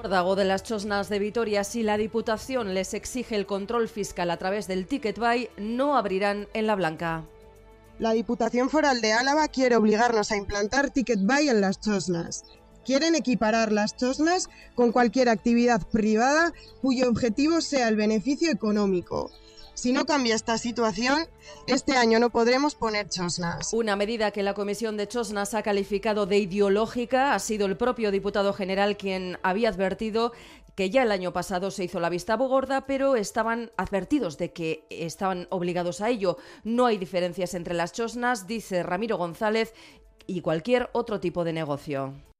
Dago de las Chosnas de Vitoria, si la Diputación les exige el control fiscal a través del Ticket Buy, no abrirán en la Blanca. La Diputación Foral de Álava quiere obligarnos a implantar Ticket Buy en las Chosnas. Quieren equiparar las Chosnas con cualquier actividad privada cuyo objetivo sea el beneficio económico. Si no cambia esta situación, este año no podremos poner Chosnas. Una medida que la Comisión de Chosnas ha calificado de ideológica. Ha sido el propio diputado general quien había advertido que ya el año pasado se hizo la vista gorda, pero estaban advertidos de que estaban obligados a ello. No hay diferencias entre las Chosnas, dice Ramiro González, y cualquier otro tipo de negocio.